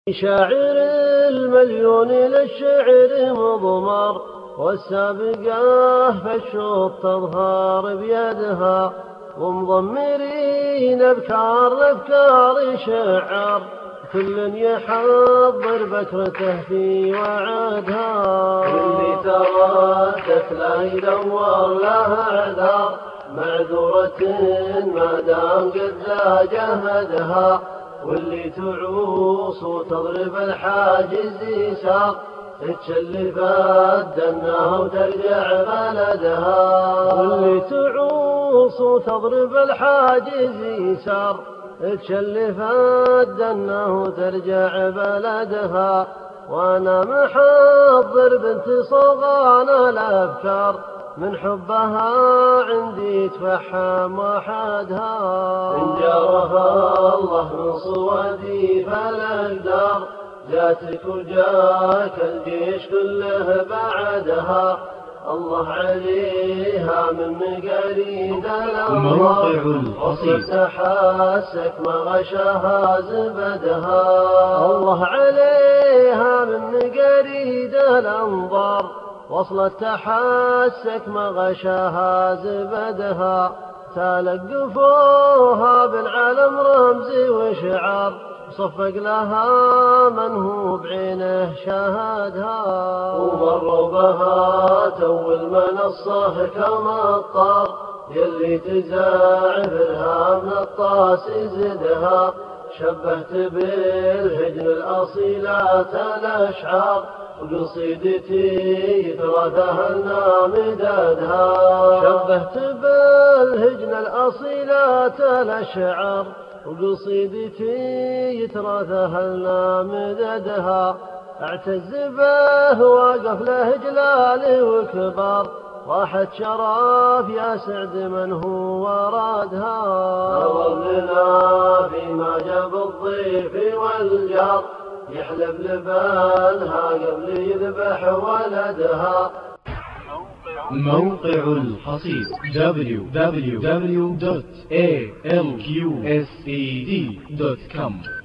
شاعر المليون للشعر مضمر، والسابقة فالشوط تظهر بيدها، ومضمرين أبكار الأفكار شعر، كل يحضر بكرته في وعدها، واللي تردت لا يدور لها اعذار، معذورة ما دام قد ذا جهدها، واللي تعوص وتضرب الحاجز يسار، تتشلف الدنة وترجع بلدها، واللي تعوص وتضرب الحاجز يسار، تتشلف الدنة وترجع بلدها. وانا محضر بنت صغان الافكار، من حبها عندي تفحم وحدها، إن جارها الله من صوادي فالأقدار، جاتك وجاك الجيش كله بعدها، الله عليها من مقاريد الأنظار، وصلت حاسك ما غشاها زبدها، الله عليها من مقاريد الأنظار، وصلت تحسك ما غشاها زبدها، تلقفوها بالعلم رمزي وشعار، صفق لها من هو بعينه شاهدها، ومروا بها تو المنصة كمطار، يلي تزعفرها من الطاس يزدها، شبهت بالهجن الأصيلات الأشعار، وقصيدتي تراثها مدادها، شبهت بالهجن الأصيلات الأشعار، وقصيدتي تراثها مدادها، اعتز به واقف له جلال وكبار، راحت شرف يا سعد من هو ورادها، نظر فيما جاب الضيف والجار، يحلب لبانها قبل يذبح ولدها. موقع القصيد www.alqsed.com